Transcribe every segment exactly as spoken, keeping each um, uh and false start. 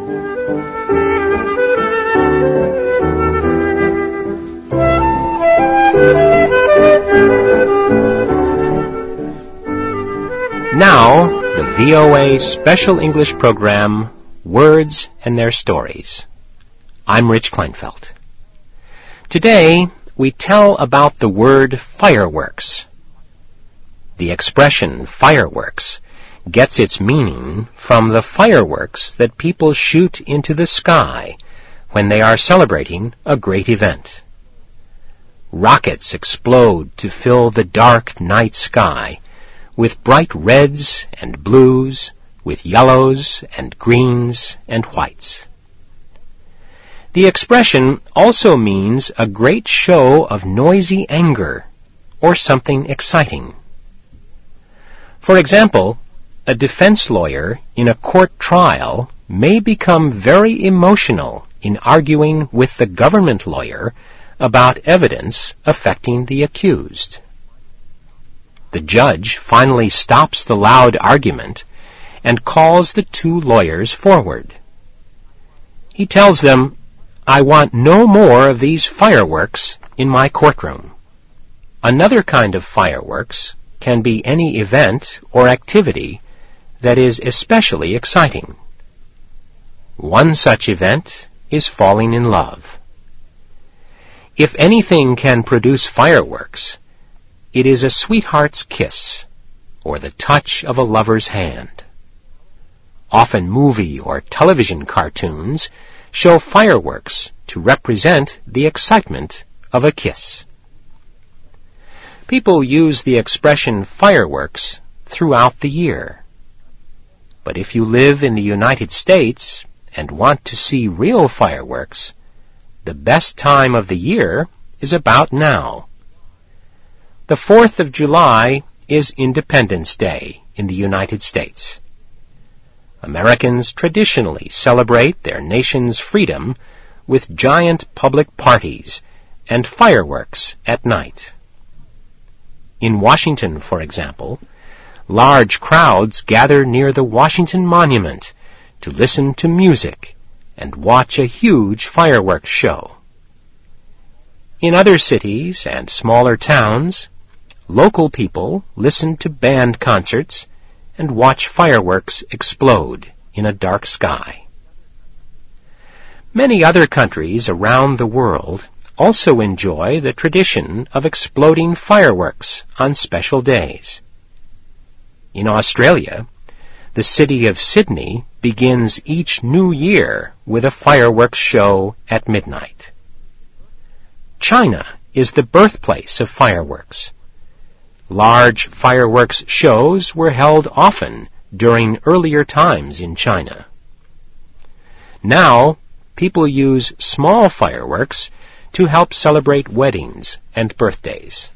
Now, the V O A Special English Program, Words and Their Stories. I'm Rich Kleinfeld. Today, we tell about the word fireworks. The expression fireworks gets its meaning from the fireworks that people shoot into the sky when they are celebrating a great event. Rockets explode to fill the dark night sky with bright reds and blues, with yellows and greens and whites. The expression also means a great show of noisy anger or something exciting. For example, a defense lawyer in a court trial may become very emotional in arguing with the government lawyer about evidence affecting the accused. The judge finally stops the loud argument and calls the two lawyers forward. He tells them, "I want no more of these fireworks in my courtroom." Another kind of fireworks can be any event or activity that is especially exciting. One such event is falling in love. If anything can produce fireworks, it is a sweetheart's kiss, or the touch of a lover's hand. Often movie or television cartoons show fireworks to represent the excitement of a kiss. People use the expression fireworks throughout the year. But if you live in the United States and want to see real fireworks, the best time of the year is about now. The fourth of July is Independence Day in the United States. Americans traditionally celebrate their nation's freedom with giant public parties and fireworks at night. In Washington, for example, large crowds gather near the Washington Monument to listen to music and watch a huge fireworks show. In other cities and smaller towns, local people listen to band concerts and watch fireworks explode in a dark sky. Many other countries around the world also enjoy the tradition of exploding fireworks on special days. In Australia, the city of Sydney begins each new year with a fireworks show at midnight. China is the birthplace of fireworks. Large fireworks shows were held often during earlier times in China. Now, people use small fireworks to help celebrate weddings and birthdays.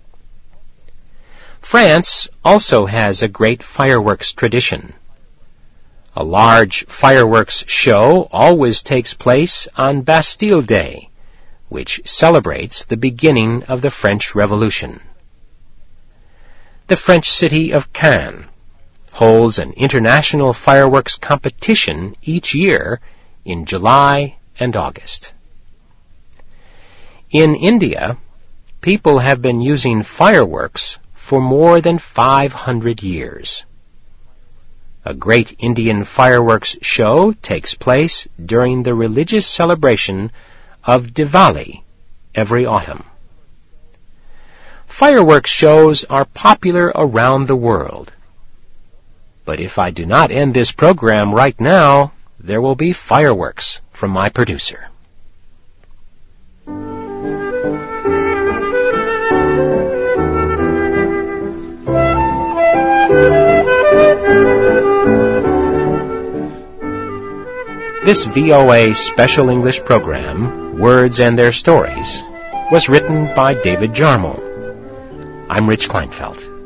France also has a great fireworks tradition. A large fireworks show always takes place on Bastille Day, which celebrates the beginning of the French Revolution. The French city of Cannes holds an international fireworks competition each year in July and August. In India, people have been using fireworks for more than five hundred years. A great Indian fireworks show takes place during the religious celebration of Diwali every autumn. Fireworks shows are popular around the world. But if I do not end this program right now, there will be fireworks from my producer. This V O A Special English Program, Words and Their Stories, was written by David Jarmel. I'm Rich Kleinfeld.